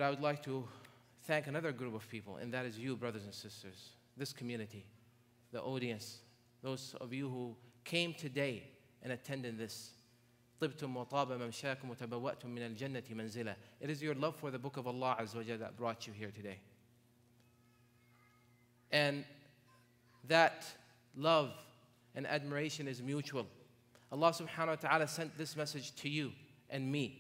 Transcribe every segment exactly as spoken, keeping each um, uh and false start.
I would like to thank another group of people, and that is you, brothers and sisters, this community, the audience, those of you who came today and attended this. طبتم وطاب ممشاكم وتبوأتم من الجنة منزلا. It is your love for the book of Allah Azza wa Jalla that brought you here today. And that love and admiration is mutual. Allah subhanahu wa ta'ala sent this message to you and me.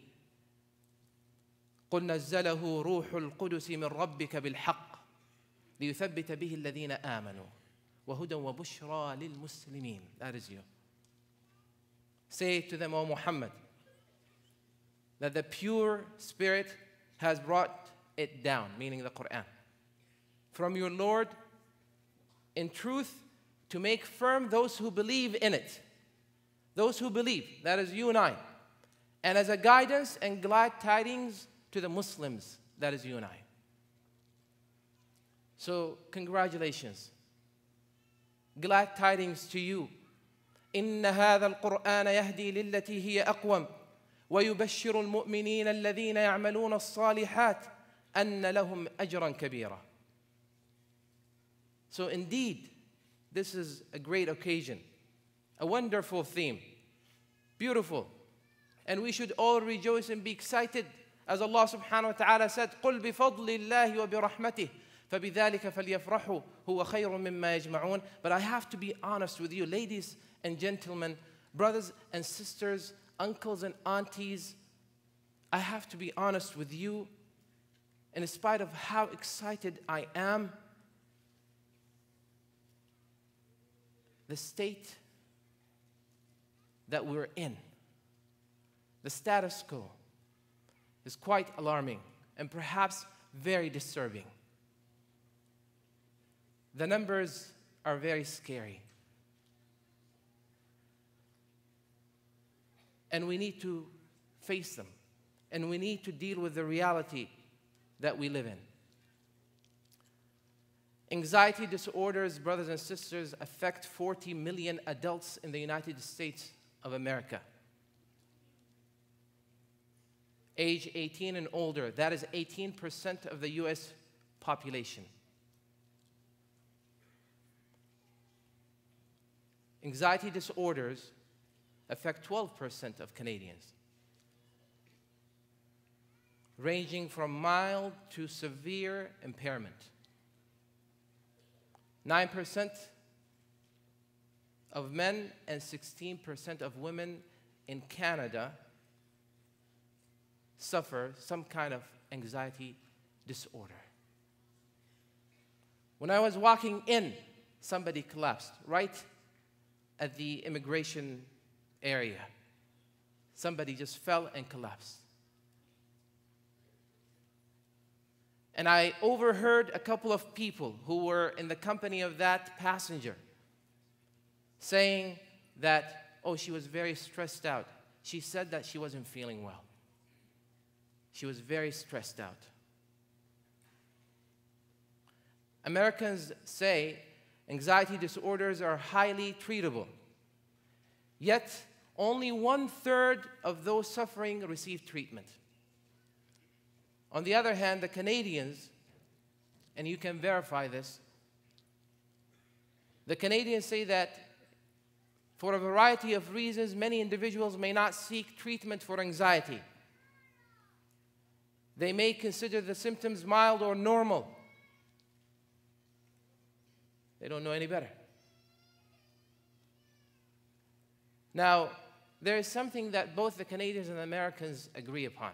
قُلْ نَزَّلَهُ رُوحُ الْقُدُسِ مِنْ رَبِّكَ بِالْحَقِّ لِيُثَبِّتَ بِهِ الَّذِينَ آمَنُوا وَهُدًى وَبُشْرَى لِلْمُسْلِمِينَ. That is you. Say to them, O Muhammad, that the pure spirit has brought it down, meaning the Quran, from your Lord in truth to make firm those who believe in it. Those who believe, that is you and I. And as a guidance and glad tidings to the Muslims, that is you and I. So, congratulations. Glad tidings to you. إن هذا القرآن يهدي للتي هي أقوم ويبشر المؤمنين الذين يعملون الصالحات أن لهم أجرا كبيرا. So indeed, this is a great occasion, a wonderful theme, beautiful. And we should all rejoice and be excited. As Allah subhanahu wa ta'ala said, قُلْ بِفَضْلِ اللَّهِ وَبِرَحْمَتِهِ فَبِذَلِكَ فَلْيَفْرَحُوا هُوَ خَيْرٌ مِمَّا يَجْمَعُونَ. But I have to be honest with you, ladies and gentlemen, brothers and sisters, uncles and aunties, I have to be honest with you. And in spite of how excited I am, the state that we're in, the status quo, is quite alarming and perhaps very disturbing. The numbers are very scary. And we need to face them. And we need to deal with the reality that we live in. Anxiety disorders, brothers and sisters, affect forty million adults in the United States of America. Age eighteen and older, that is eighteen percent of the U S population. Anxiety disorders affect twelve percent of Canadians, ranging from mild to severe impairment. nine percent of men and sixteen percent of women in Canada suffer some kind of anxiety disorder. When I was walking in, somebody collapsed right at the immigration area. Somebody just fell and collapsed. And I overheard a couple of people who were in the company of that passenger saying that, oh, she was very stressed out. She said that she wasn't feeling well. She was very stressed out. Americans say anxiety disorders are highly treatable. Yet, only one-third of those suffering receive treatment. On the other hand, the Canadians, and you can verify this, the Canadians say that for a variety of reasons, many individuals may not seek treatment for anxiety. They may consider the symptoms mild or normal. They don't know any better. Now, there is something that both the Canadians and the Americans agree upon.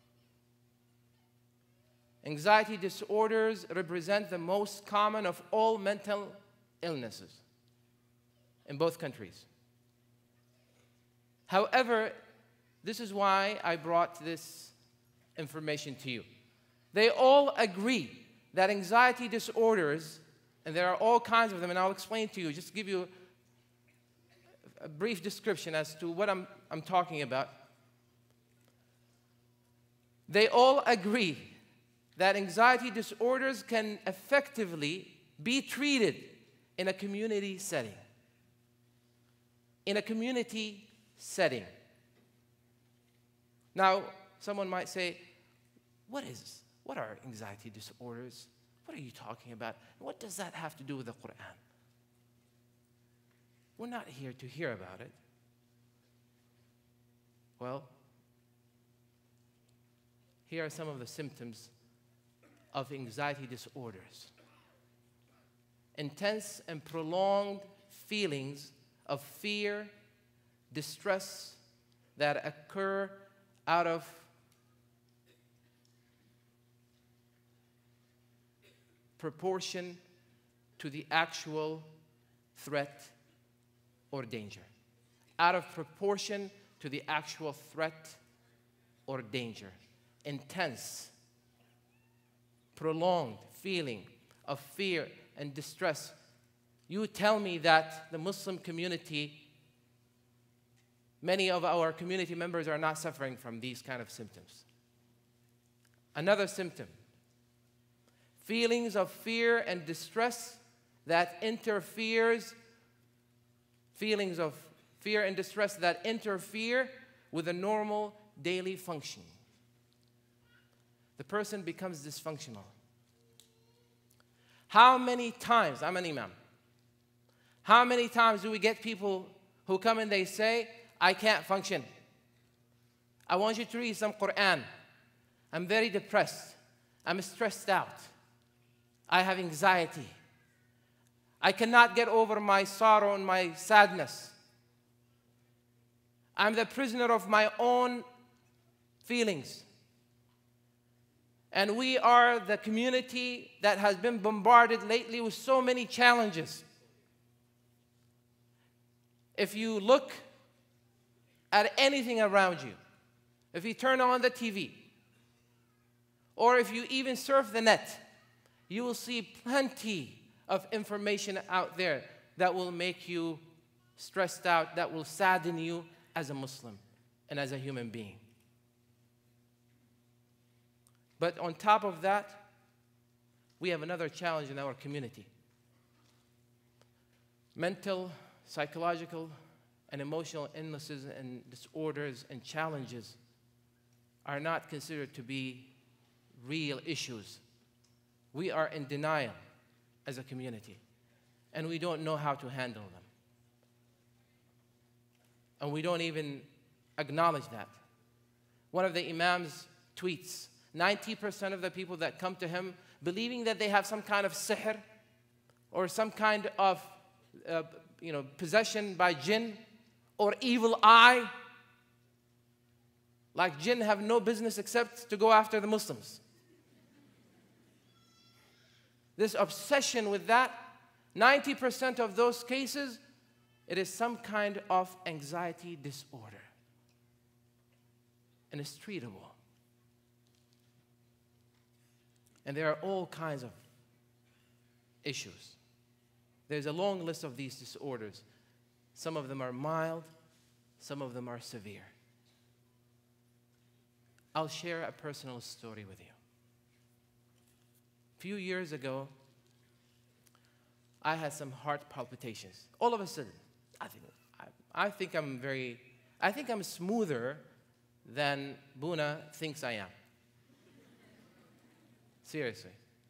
Anxiety disorders represent the most common of all mental illnesses in both countries. However, this is why I brought this information to you. They all agree that anxiety disorders, and there are all kinds of them, and I'll explain to you, just to give you a brief description as to what I'm, I'm talking about. They all agree that anxiety disorders can effectively be treated in a community setting. In a community setting. Now, someone might say, what is what are anxiety disorders? What are you talking about? What does that have to do with the Quran? We're not here to hear about it. Well, here are some of the symptoms of anxiety disorders. Intense and prolonged feelings of fear, distress that occur out of proportion to the actual threat or danger. Out of proportion to the actual threat or danger. Intense, prolonged feeling of fear and distress. You tell me that the Muslim community, many of our community members are not suffering from these kind of symptoms. Another symptom, feelings of fear and distress that interferes, feelings of fear and distress that interfere with a normal daily function. The person becomes dysfunctional. How many times, I'm an imam, how many times do we get people who come and they say, I can't function. I want you to read some Quran. I'm very depressed. I'm stressed out. I have anxiety. I cannot get over my sorrow and my sadness. I'm the prisoner of my own feelings. And we are the community that has been bombarded lately with so many challenges. If you look at anything around you, if you turn on the T V, or if you even surf the net, you will see plenty of information out there that will make you stressed out, that will sadden you as a Muslim and as a human being. But on top of that, we have another challenge in our community. Mental, psychological, and emotional illnesses and disorders and challenges are not considered to be real issues. We are in denial as a community, and we don't know how to handle them. And we don't even acknowledge that. One of the imams tweets, ninety percent of the people that come to him believing that they have some kind of sihr or some kind of uh, you know, possession by jinn or evil eye. Like jinn have no business except to go after the Muslims. This obsession with that, ninety percent of those cases, it is some kind of anxiety disorder. And it's treatable. And there are all kinds of issues. There's a long list of these disorders. Some of them are mild, some of them are severe. I'll share a personal story with you. A few years ago, I had some heart palpitations. All of a sudden, I think, I, I think I'm very, I think I'm smoother than Buna thinks I am. Seriously.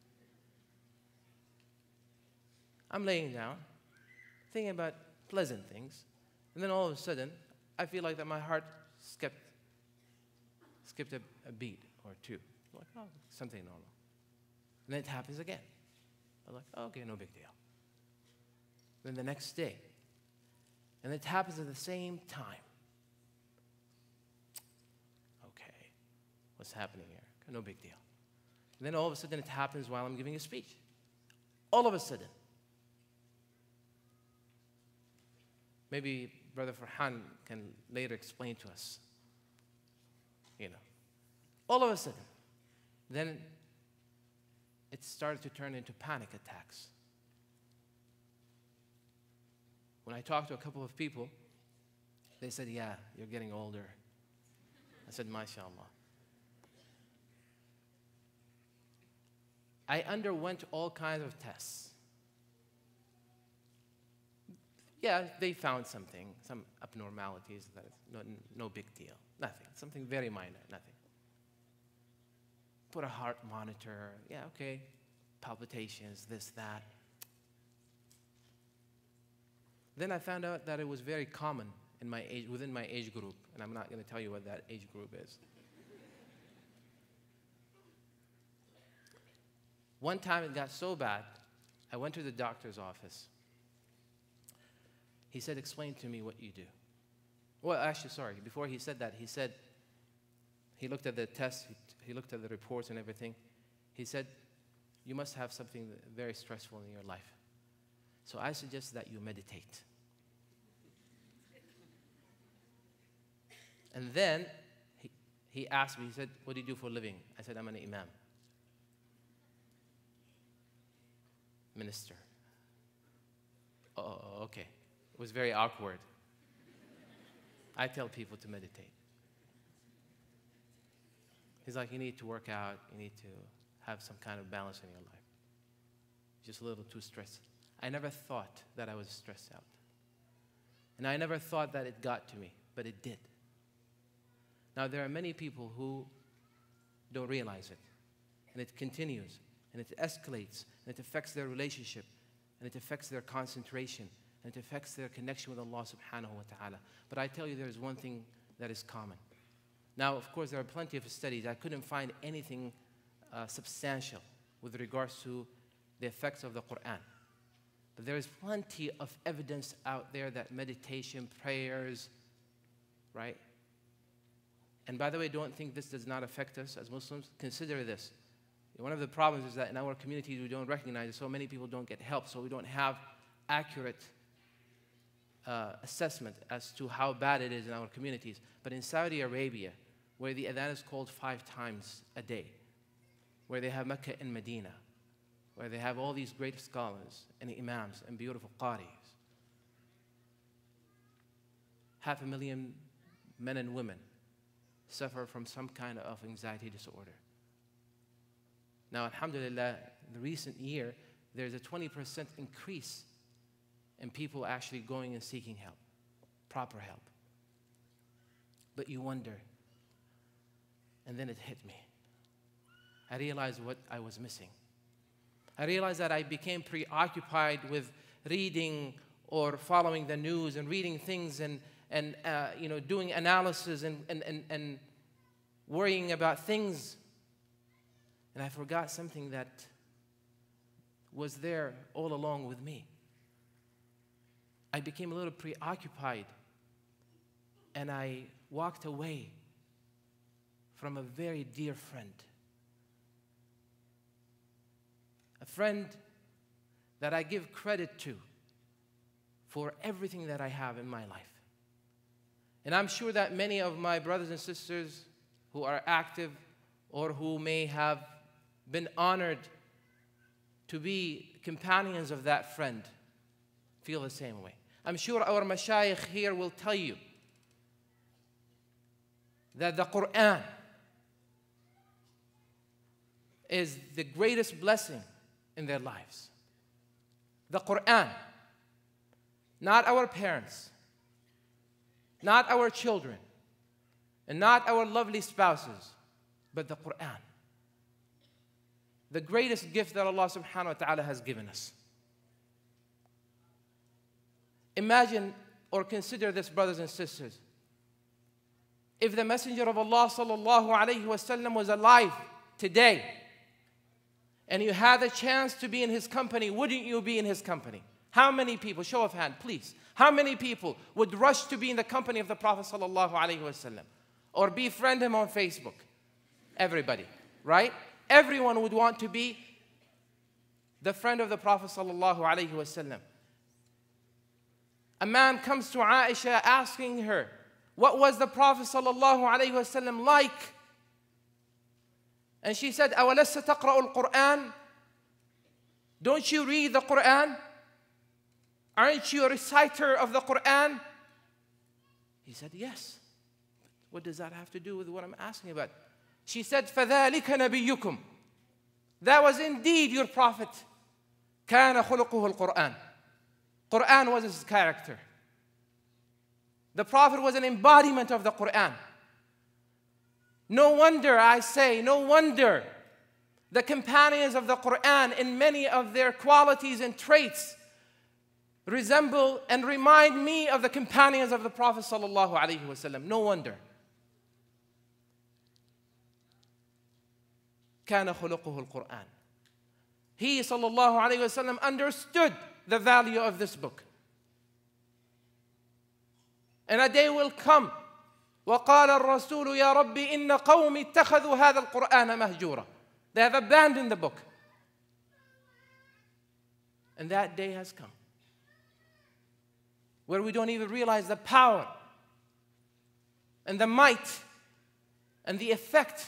I'm laying down, thinking about pleasant things, and then all of a sudden, I feel like that my heart skipped, skipped a, a beat or two. I'm like, oh, something normal. And then it happens again. I'm like, oh, okay, no big deal. Then the next day, and it happens at the same time. Okay, what's happening here? No big deal. And then all of a sudden it happens while I'm giving a speech. All of a sudden. Maybe Brother Farhan can later explain to us. You know. All of a sudden. Then it started to turn into panic attacks. When I talked to a couple of people, they said, yeah, you're getting older. I said, MashaAllah. I underwent all kinds of tests. Yeah, they found something, some abnormalities, that is no, no big deal, nothing, something very minor, nothing. put a heart monitor. Yeah, okay. Palpitations, this, that. Then I found out that it was very common in my age, within my age group, and I'm not going to tell you what that age group is. One time it got so bad, I went to the doctor's office. He said, explain to me what you do. Well, actually, sorry, before he said that, he said, he looked at the tests, he, he looked at the reports and everything. He said, you must have something very stressful in your life. So I suggest that you meditate. And then he, he asked me, he said, what do you do for a living? I said, I'm an imam. Minister. Oh, okay. It was very awkward. I tell people to meditate. He's like, you need to work out, you need to have some kind of balance in your life. Just a little too stressed. I never thought that I was stressed out. And I never thought that it got to me, but it did. Now, there are many people who don't realize it. And it continues, and it escalates, and it affects their relationship, and it affects their concentration, and it affects their connection with Allah subhanahu wa ta'ala. But I tell you, there is one thing that is common. Now, of course, there are plenty of studies. I couldn't find anything uh, substantial with regards to the effects of the Quran. But there is plenty of evidence out there that meditation, prayers, right? And by the way, don't think this does not affect us as Muslims. Consider this. One of the problems is that in our communities we don't recognize it, so many people don't get help, so we don't have accurate uh, assessment as to how bad it is in our communities. But in Saudi Arabia, where the adhan is called five times a day, where they have Mecca and Medina, where they have all these great scholars and imams and beautiful qaris, half a million men and women suffer from some kind of anxiety disorder. Now, alhamdulillah, in the recent year, there's a twenty percent increase in people actually going and seeking help, proper help. But you wonder, and then it hit me. I realized what I was missing. I realized that I became preoccupied with reading or following the news and reading things and, and uh, you know, doing analysis and, and, and, and worrying about things. And I forgot something that was there all along with me. I became a little preoccupied, and I walked away from a very dear friend. A friend that I give credit to for everything that I have in my life. And I'm sure that many of my brothers and sisters who are active or who may have been honored to be companions of that friend feel the same way. I'm sure our mashayikh here will tell you that the Quran is the greatest blessing in their lives. The Quran, not our parents, not our children, and not our lovely spouses, but the Quran. The greatest gift that Allah subhanahu wa ta'ala has given us. Imagine or consider this, brothers and sisters. If the Messenger of Allah sallallahu alayhi wa sallam was alive today, and you had the chance to be in his company, wouldn't you be in his company? How many people, show of hand, please, how many people would rush to be in the company of the Prophet sallallahu alaihi wasallam or befriend him on Facebook? Everybody, right? Everyone would want to be the friend of the Prophet sallallahu alaihi wasallam. A man comes to Aisha asking her, what was the Prophet sallallahu alaihi wasallam like? And she said, أَوَلَسَّ تَقْرَأُ الْقُرْآنِ? Don't you read the Quran? Aren't you a reciter of the Quran? He said, yes. What does that have to do with what I'm asking about? She said, فَذَلِكَ نَبِيُّكُمْ. That was indeed your prophet. كَانَ خُلُقُهُ الْقُرْآنِ. Quran was his character. The prophet was an embodiment of the Quran. No wonder, I say, no wonder The companions of the Quran, in many of their qualities and traits, resemble and remind me of the companions of the Prophet sallallahu alaihi wasallam. No wonder. كان خلقه القرآن. He sallallahu alaihi wasallam understood the value of this book. And a day will come. وقال الرسول يا رب إن قوم اتخذوا هذا القرآن مهجورا. They have abandoned the book. And that day has come, where we don't even realize the power and the might and the effect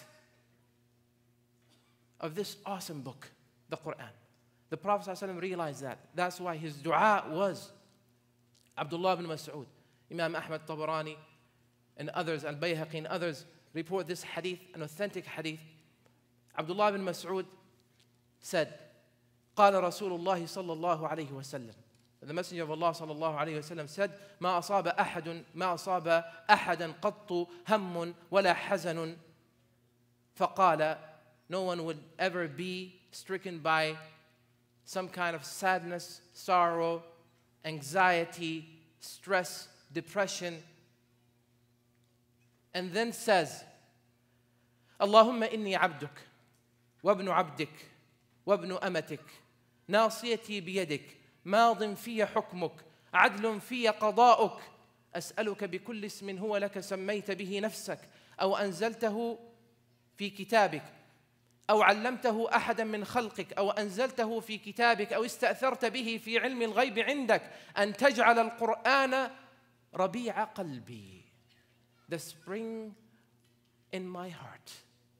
of this awesome book, the Quran. The Prophet ﷺ realized that. That's why his dua was, Abdullah ibn Mas'ud, Imam Ahmad Tabarani, and others, Al-Bayhaqi and others report this hadith, an authentic hadith. Abdullah ibn Mas'ud said, قال رسول الله صلى الله عليه وسلم. The Messenger of Allah صلى الله عليه وسلم said, ما أصاب أحد ما أصاب أحدا قط هم ولا حزن. فقال, no one would ever be stricken by some kind of sadness, sorrow, anxiety, stress, depression. And then says, اللهم إني عبدك وابن عبدك وابن أمتك ناصيتي بيدك ماض في حكمك عدل في قضاؤك أسألك بكل اسم هو لك سميت به نفسك أو أنزلته في كتابك أو علمته أحدا من خلقك أو أنزلته في كتابك أو استأثرت به في علم الغيب عندك أن تجعل القرآن ربيع قلبي, the spring in my heart.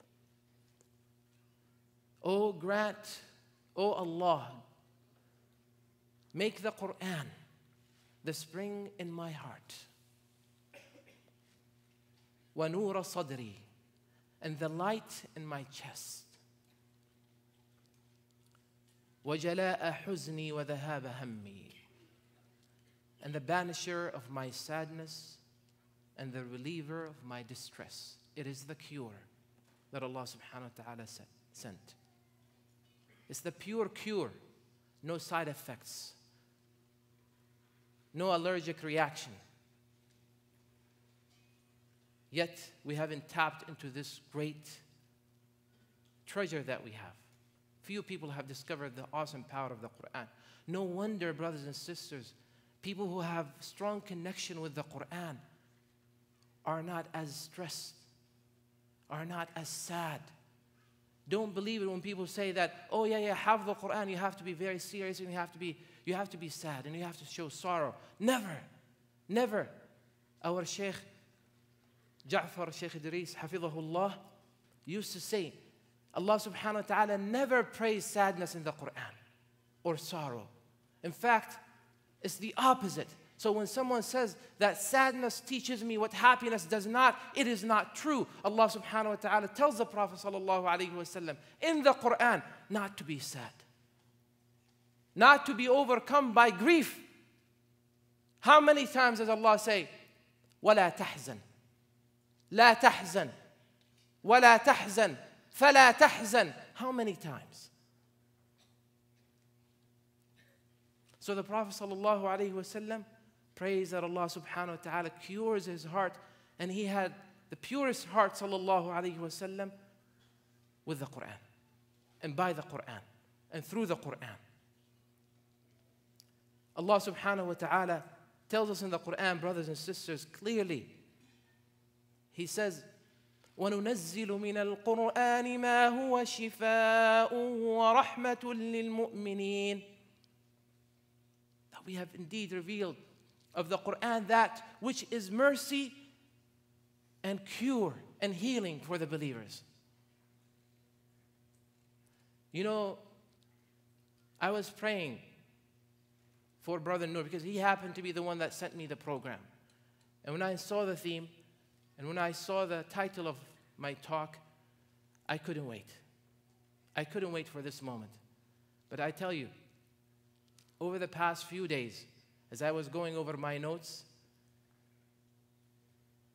Oh, grant, oh Allah, make the Quran the spring in my heart. وَنُورَ صَدْرِي, and the light in my chest. وَجَلَاءَ حُزْنِي وَذَهَابَ هَمِّي, and the banisher of my sadness and the reliever of my distress. It is the cure that Allah subhanahu wa ta'ala sent. It's the pure cure, no side effects, no allergic reaction. Yet we haven't tapped into this great treasure that we have. Few people have discovered the awesome power of the Quran. No wonder, brothers and sisters, people who have strong connection with the Quran are not as stressed, are not as sad. Don't believe it when people say that, oh yeah, yeah, have the Quran, you have to be very serious and you have to be, you have to be sad and you have to show sorrow. Never, never. Our Shaykh Ja'far, Shaykh Idris, Hafidhahullah, used to say, Allah subhanahu wa ta'ala never praised sadness in the Quran or sorrow. In fact, it's the opposite. So when someone says that sadness teaches me what happiness does not, it is not true. Allah subhanahu wa ta'ala tells the Prophet sallallahu alayhi wa sallam in the Quran not to be sad, not to be overcome by grief. How many times does Allah say, وَلَا تَحْزَنْ لَا تَحْزَنْ وَلَا تَحْزَنْ فَلَا تَحْزَنْ? How many times? So the Prophet sallallahu alayhi wa sallam prays that Allah subhanahu wa ta'ala cures his heart, and he had the purest heart sallallahu alayhi wa sallam with the Quran and by the Quran and through the Quran. Allah subhanahu wa ta'ala tells us in the Quran, brothers and sisters, clearly. He says, وَنُنَزِّلُ مِنَ الْقُرْآنِ مَا هُوَ شِفَاءٌ وَرَحْمَةٌ لِلْمُؤْمِنِينَ. That we have indeed revealed of the Quran that which is mercy and cure and healing for the believers. You know, I was praying for Brother Noor because he happened to be the one that sent me the program. And when I saw the theme, and when I saw the title of my talk, I couldn't wait. I couldn't wait for this moment. But I tell you, over the past few days, as I was going over my notes,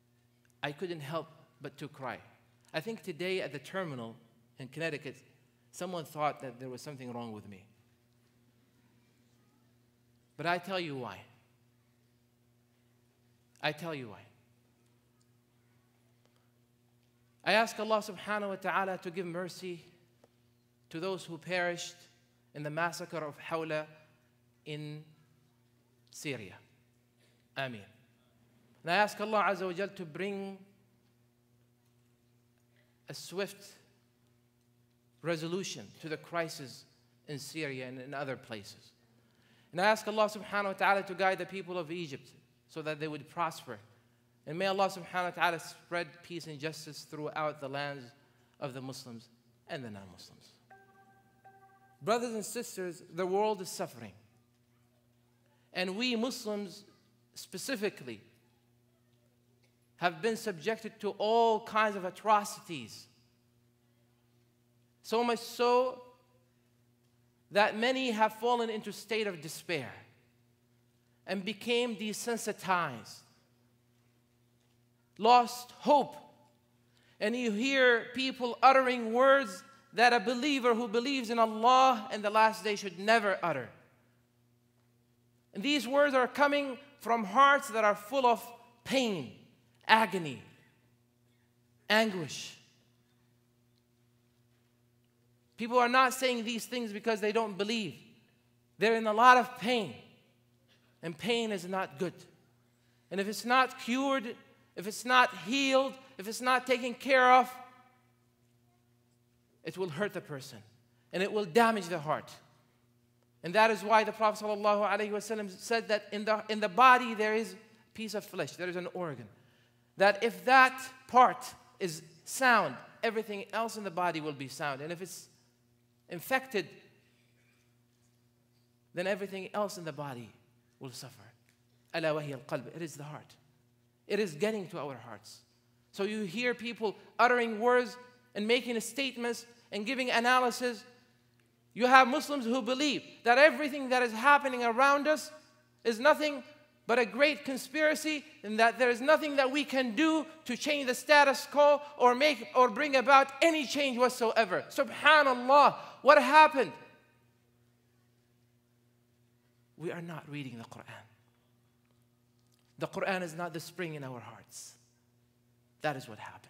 I couldn't help but to cry. I think today at the terminal in Connecticut, someone thought that there was something wrong with me. But I tell you why. I tell you why. I ask Allah subhanahu wa ta'ala to give mercy to those who perished in the massacre of Hawla in Syria. Ameen. And I ask Allah Azza wa Jal to bring a swift resolution to the crisis in Syria and in other places. And I ask Allah subhanahu wa ta'ala to guide the people of Egypt so that they would prosper. And may Allah subhanahu wa ta'ala spread peace and justice throughout the lands of the Muslims and the non-Muslims. Brothers and sisters, the world is suffering. And we Muslims specifically have been subjected to all kinds of atrocities. So much so that many have fallen into a state of despair and became desensitized, lost hope. And you hear people uttering words that a believer who believes in Allah and the last day should never utter. And these words are coming from hearts that are full of pain, agony, anguish. People are not saying these things because they don't believe. They're in a lot of pain. And pain is not good. And if it's not cured, if it's not healed, if it's not taken care of, it will hurt the person. And it will damage the heart. And that is why the Prophet ﷺ said that in the, in the body there is a piece of flesh, there is an organ. That if that part is sound, everything else in the body will be sound. And if it's infected, then everything else in the body will suffer. ألا وهي القلب. It is the heart. It is getting to our hearts. So you hear people uttering words and making statements and giving analysis. You have Muslims who believe that everything that is happening around us is nothing but a great conspiracy, and that there is nothing that we can do to change the status quo or make or bring about any change whatsoever. Subhanallah, what happened? We are not reading the Quran. The Quran is not the spring in our hearts. That is what happened.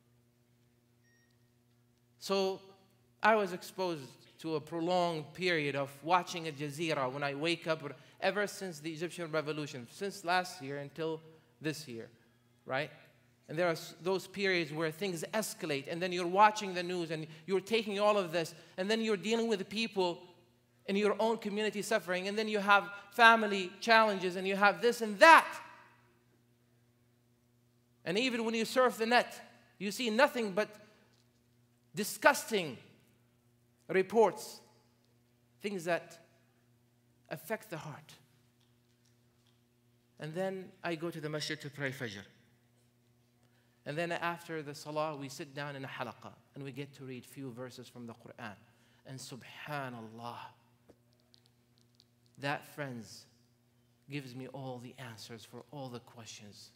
So I was exposed to a prolonged period of watching Al Jazeera when I wake up, ever since the Egyptian revolution, since last year until this year, right? And there are those periods where things escalate, and then you're watching the news and you're taking all of this, and then you're dealing with the people in your own community suffering, and then you have family challenges, and you have this and that. And even when you surf the net, you see nothing but disgusting reports, things that affect the heart. And then I go to the masjid to pray Fajr. And then after the salah, we sit down in a halaqah and we get to read few verses from the Quran. And subhanallah, that, friends, gives me all the answers for all the questions.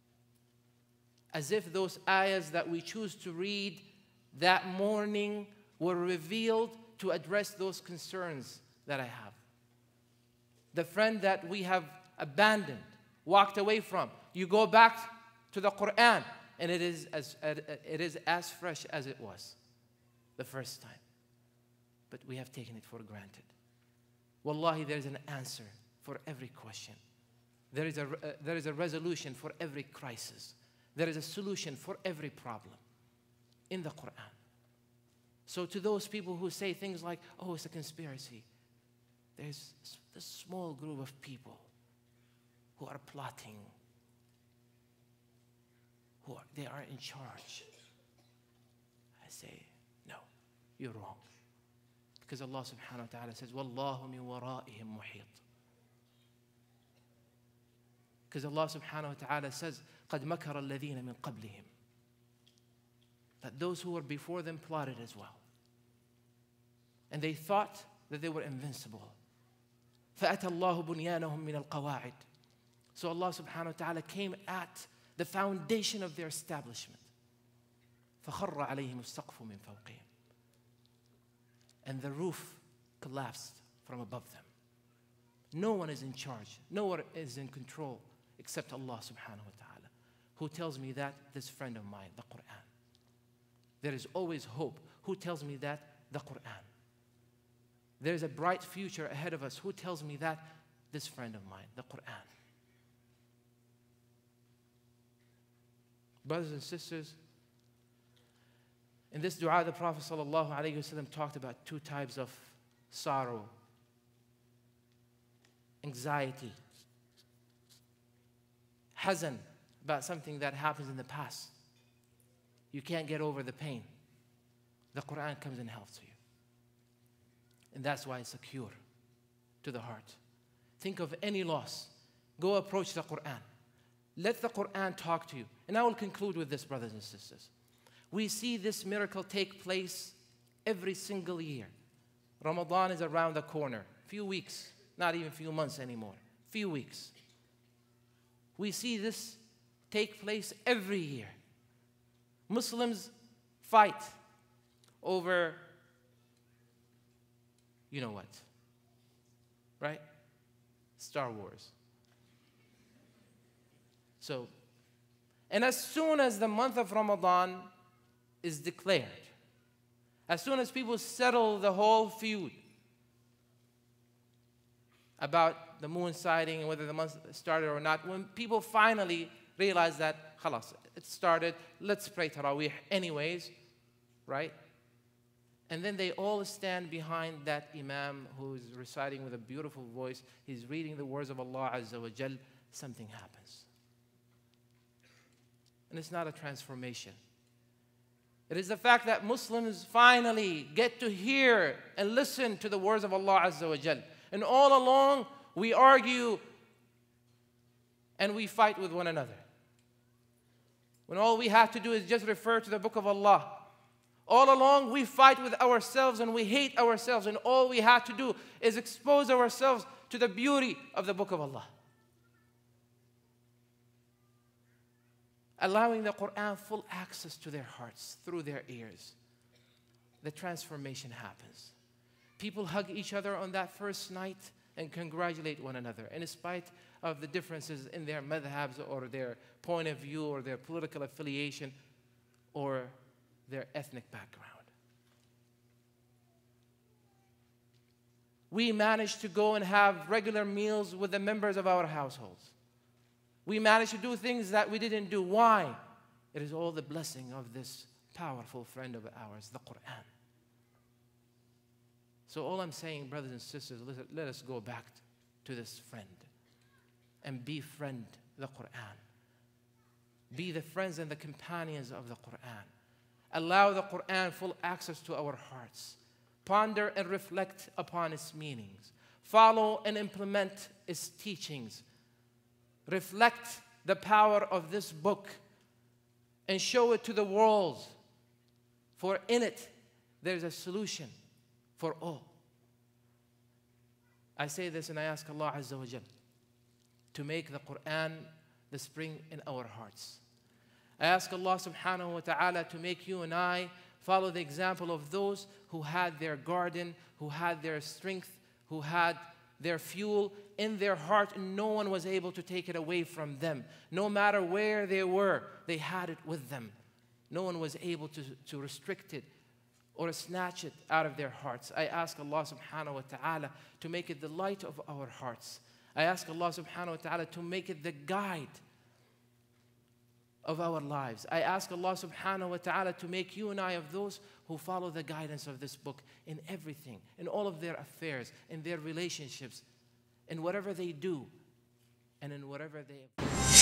As if those ayahs that we choose to read that morning were revealed to address those concerns that I have. The friend that we have abandoned, walked away from, you go back to the Quran, and it is as, it is as fresh as it was the first time. But we have taken it for granted. Wallahi, there is an answer for every question. There is a, uh, there is a resolution for every crisis. There is a solution for every problem in the Quran. So to those people who say things like, oh, it's a conspiracy, there's this small group of people who are plotting, who are, they are in charge. I say, no, you're wrong. Because Allah subhanahu wa ta'ala says, وَاللَّهُ مِن وَرَائِهِمْ مُحِيطٌ. Because Allah subhanahu wa ta'ala says, قَدْ مَكَرَ الَّذِينَ مِن قَبْلِهِمْ. That those who were before them plotted as well. And they thought that they were invincible. فَأَتَى اللَّهُ بُنْيَانَهُمْ مِنَ الْقَوَاعِدِ. So Allah subhanahu wa ta'ala came at the foundation of their establishment. فَخَرَّ عَلَيْهِمُ السَّقْفُ مِنْ فَوْقِهِمْ. and the roof collapsed from above them. No one is in charge. No one is in control except Allah subhanahu wa ta'ala. Who tells me that? This friend of mine, the Quran. There is always hope. Who tells me that? The Quran. There is a bright future ahead of us. Who tells me that? This friend of mine, the Quran. Brothers and sisters, in this dua, the Prophet sallallahu alaihi wasallam talked about two types of sorrow, anxiety, hazan, about something that happens in the past. You can't get over the pain. The Quran comes and helps you. And that's why it's a cure to the heart. Think of any loss. Go approach the Quran. Let the Quran talk to you. And I will conclude with this, brothers and sisters. We see this miracle take place every single year. Ramadan is around the corner. Few weeks, not even few months anymore. Few weeks. We see this take place every year. Muslims fight over, you know what, right? Star Wars. So, and as soon as the month of Ramadan is declared, as soon as people settle the whole feud about the moon sighting and whether the month started or not, when people finally realize that, khalas, it started, let's pray Taraweeh anyways, right? And then they all stand behind that imam who's reciting with a beautiful voice. He's reading the words of Allah Azza wa Jal. Something happens. And it's not a transformation. It is the fact that Muslims finally get to hear and listen to the words of Allah Azza wa Jal. And all along, we argue and we fight with one another. When all we have to do is just refer to the book of Allah. All along, we fight with ourselves and we hate ourselves, and all we have to do is expose ourselves to the beauty of the book of Allah. Allowing the Quran full access to their hearts through their ears. The transformation happens. People hug each other on that first night and congratulate one another, in spite of the differences in their madhabs or their point of view or their political affiliation or their ethnic background. We managed to go and have regular meals with the members of our households. We managed to do things that we didn't do. Why? It is all the blessing of this powerful friend of ours, the Quran. So all I'm saying, brothers and sisters, let us go back to this friend and befriend the Quran. Be the friends and the companions of the Quran. Allow the Quran full access to our hearts. Ponder and reflect upon its meanings. Follow and implement its teachings. Reflect the power of this book and show it to the world. For in it, there's a solution for all. I say this and I ask Allah Azza wa Jal to make the Quran the spring in our hearts. I ask Allah subhanahu wa ta'ala to make you and I follow the example of those who had their garden, who had their strength, who had their fuel in their heart, and no one was able to take it away from them. No matter where they were, they had it with them. No one was able to, to restrict it or snatch it out of their hearts. I ask Allah subhanahu wa ta'ala to make it the light of our hearts. I ask Allah subhanahu wa ta'ala to make it the guide of our lives. I ask Allah subhanahu wa ta'ala to make you and I of those who follow the guidance of this book in everything, in all of their affairs, in their relationships, in whatever they do, and in whatever they